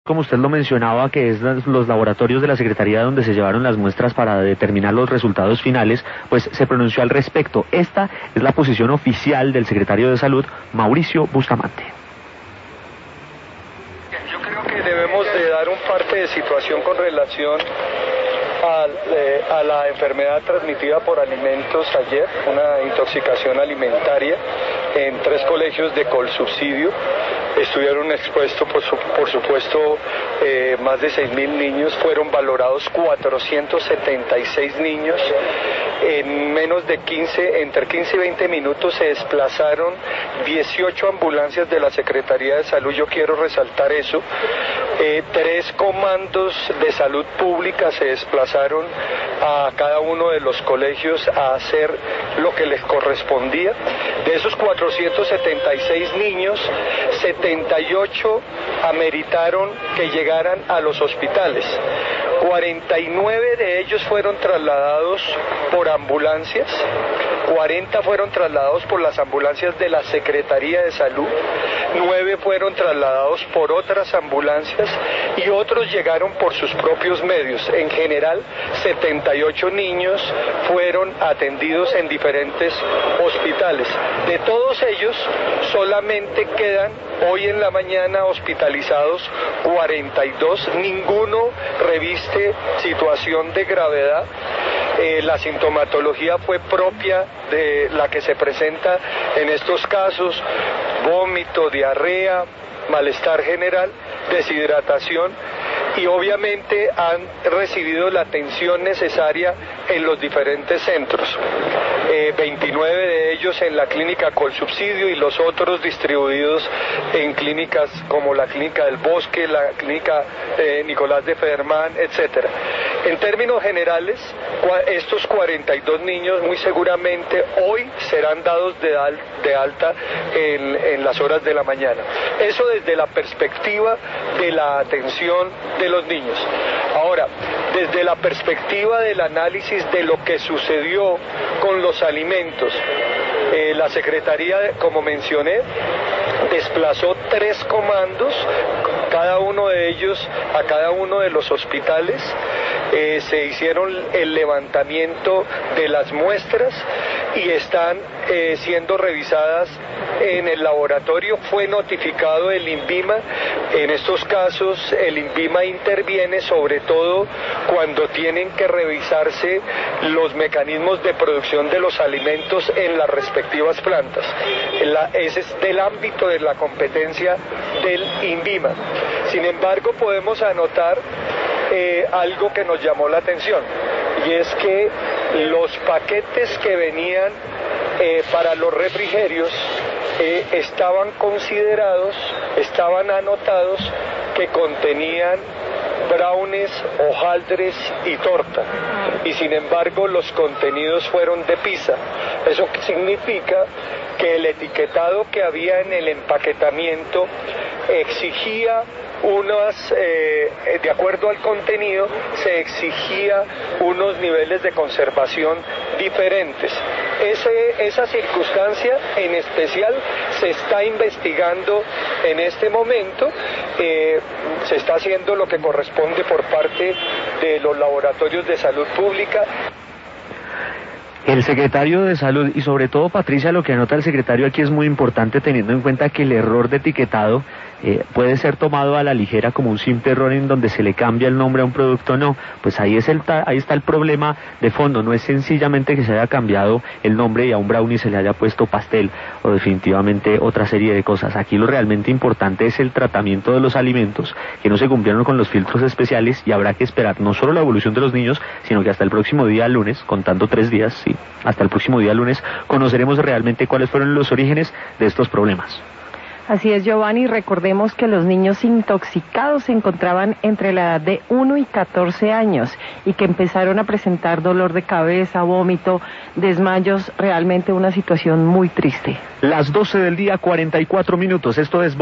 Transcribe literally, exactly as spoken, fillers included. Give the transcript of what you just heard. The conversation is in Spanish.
Como usted lo mencionaba, que es los laboratorios de la Secretaría donde se llevaron las muestras para determinar los resultados finales, pues se pronunció al respecto. Esta es la posición oficial del secretario de Salud, Mauricio Bustamante. Yo creo que debemos de dar un parte de situación con relación a, eh, a la enfermedad transmitida por alimentos ayer, una intoxicación alimentaria en tres colegios de Colsubsidio. Estuvieron expuestos, por, su, por supuesto, eh, más de seis mil niños, fueron valorados cuatrocientos setenta y seis niños. En menos de quince, entre quince y veinte minutos se desplazaron dieciocho ambulancias de la Secretaría de Salud, yo quiero resaltar eso. Eh, tres comandos de salud pública se desplazaron a cada uno de los colegios a hacer lo que les correspondía. De esos cuatrocientos setenta y seis niños, setenta y ocho ameritaron que llegaran a los hospitales. cuarenta y nueve de ellos fueron trasladados por ambulancias, cuarenta fueron trasladados por las ambulancias de la Secretaría de Salud, nueve fueron trasladados por otras ambulancias y otros llegaron por sus propios medios. En general, setenta y ocho niños fueron atendidos en diferentes hospitales. De todos ellos, solamente quedan hoy en la mañana hospitalizados cuarenta y dos, ninguno reviste situación de gravedad. Eh, la sintomatología fue propia de la que se presenta en estos casos: vómito, diarrea, malestar general, deshidratación, y obviamente han recibido la atención necesaria en los diferentes centros. Eh, veintinueve de ellos en la clínica Colsubsidio y los otros distribuidos en clínicas como la clínica del Bosque, la clínica eh, Nicolás de Federman, etcétera. En términos generales, estos cuarenta y dos niños muy seguramente hoy serán dados de, al, de alta en, en las horas de la mañana. Eso desde la perspectiva de la atención de los niños. Ahora, desde la perspectiva del análisis de lo que sucedió con los alimentos, eh, la Secretaría, como mencioné, desplazó tres comandos, cada uno de ellos a cada uno de los hospitales. Eh, se hicieron el levantamiento de las muestras y están eh, siendo revisadas en el laboratorio. Fue notificado el INVIMA. En estos casos el INVIMA interviene sobre todo cuando tienen que revisarse los mecanismos de producción de los alimentos en las respectivas plantas. La, ese es del ámbito de la competencia del INVIMA. Sin embargo, podemos anotar Eh, algo que nos llamó la atención, y es que los paquetes que venían eh, para los refrigerios eh, estaban considerados, estaban anotados que contenían brownies, hojaldres y torta, y sin embargo los contenidos fueron de pizza. Eso significa que el etiquetado que había en el empaquetamiento exigía unas, eh, de acuerdo al contenido, se exigía unos niveles de conservación diferentes. Ese, esa circunstancia en especial se está investigando en este momento, eh, se está haciendo lo que corresponde por parte de los laboratorios de salud pública. El secretario de Salud, y sobre todo, Patricia, lo que anota el secretario aquí es muy importante, teniendo en cuenta que el error de etiquetado eh, puede ser tomado a la ligera como un simple error en donde se le cambia el nombre a un producto. No, pues ahí, es el ahí está el problema de fondo. No es sencillamente que se haya cambiado el nombre y a un brownie se le haya puesto pastel o definitivamente otra serie de cosas. Aquí lo realmente importante es el tratamiento de los alimentos, que no se cumplieron con los filtros especiales, y habrá que esperar no solo la evolución de los niños, sino que hasta el próximo día lunes, contando tres días, sí, hasta el próximo día lunes, conoceremos realmente cuáles fueron los orígenes de estos problemas. Así es, Giovanni. Recordemos que los niños intoxicados se encontraban entre la edad de uno y catorce años y que empezaron a presentar dolor de cabeza, vómito, desmayos, realmente una situación muy triste. Las doce del día, cuarenta y cuatro minutos. Esto es